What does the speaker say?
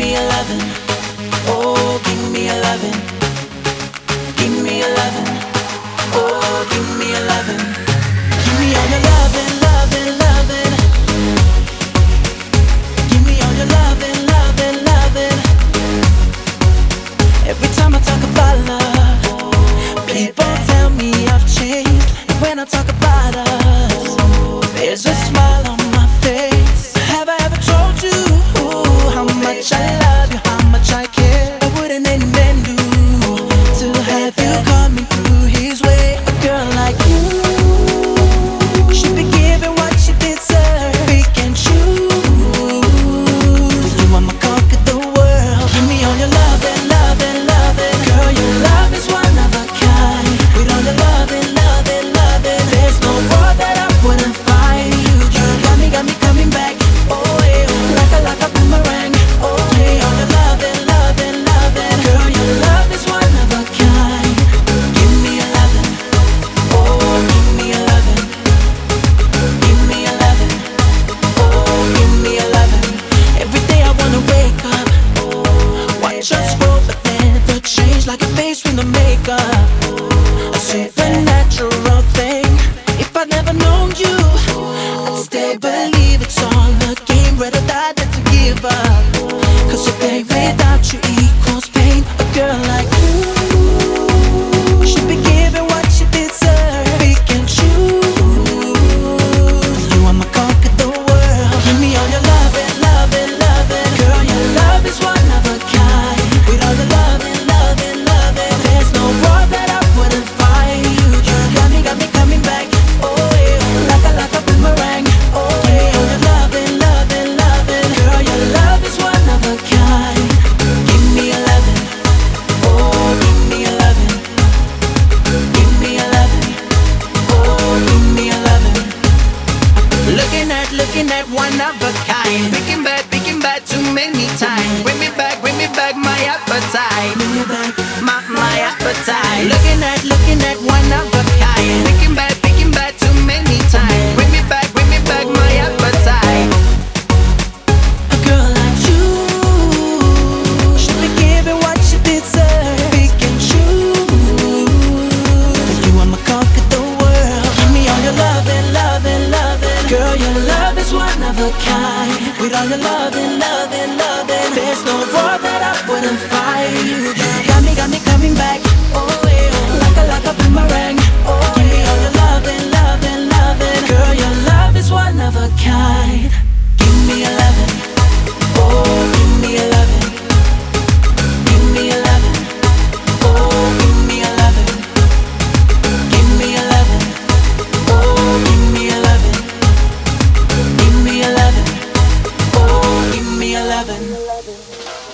me a lovin'. Oh, give me a lovin'. Give me a lovin'. Oh, give me a lovin'. Give me all your lovin', lovin', lovin'. Give me all your lovin', lovin', lovin'. Every time I talk about love, people tell me I've changed. And when I talk about us, there's a smile on my face. Have I ever told you how much I love you, how much I care? What wouldn't any man do to have you coming through his way? A girl like you should be given what she deserves. We can choose. You wanna conquer the world. Give me all your lovin', lovin', lovin'. Girl, your love is one of a kind. With all your lovin', lovin', lovin', there's no world that I wouldn't find. You got me coming back. Oh yeah, like a boomerang. Oh yeah, all your lovin', lovin', lovin'. Girl, your love is one of a kind. Give me a lovin'. Oh, give me a lovin'. Give me a lovin'. Oh, give me a lovin'. Every day I wanna wake up, watch us grow, but never change like a face with no makeup. A supernatural thing. If I'd never known you, I'd stay, believe it's all a game. Rather die than to give up. Cause a day without you equals pain. A girl like you should be given what she deserves. We can choose. You wanna conquer the world. Give me all your lovin', lovin', lovin'. Girl, your love is one of a kind. With all the lovin', lovin', lovin', there's no world that I wouldn't find. You got me coming back. Oh yeah, like a boomerang. Oh yeah, all your lovin', lovin', lovin'. Girl, your love is one of a kind. Give me a lovin'. Oh, give me a lovin'. Give me a lovin'. Oh, give me a lovin'. Looking at one of a kind. Picking back too many times. Bring me back my appetite. My appetite. Looking at one of a kind. Picking back too many times. Bring me back my appetite. A girl like you should be given what she deserves. We can choose. You wanna conquer the world. Give me all your lovin', lovin', lovin'. Girl, your love is one of a kind. With all your lovin', lovin', lovin', there's no world that I wouldn't find. You got me coming back. Oh yeah, like a boomerang. Oh, give me all your lovin', lovin', lovin'. Girl, your love is one of a kind. Give me a lovin'. Oh, give me a lovin'. Give me a lovin'. Oh, give me a lovin'. Give me a lovin'. Oh, give me a lovin'. Give me a lovin'. Oh, give me a lovin'.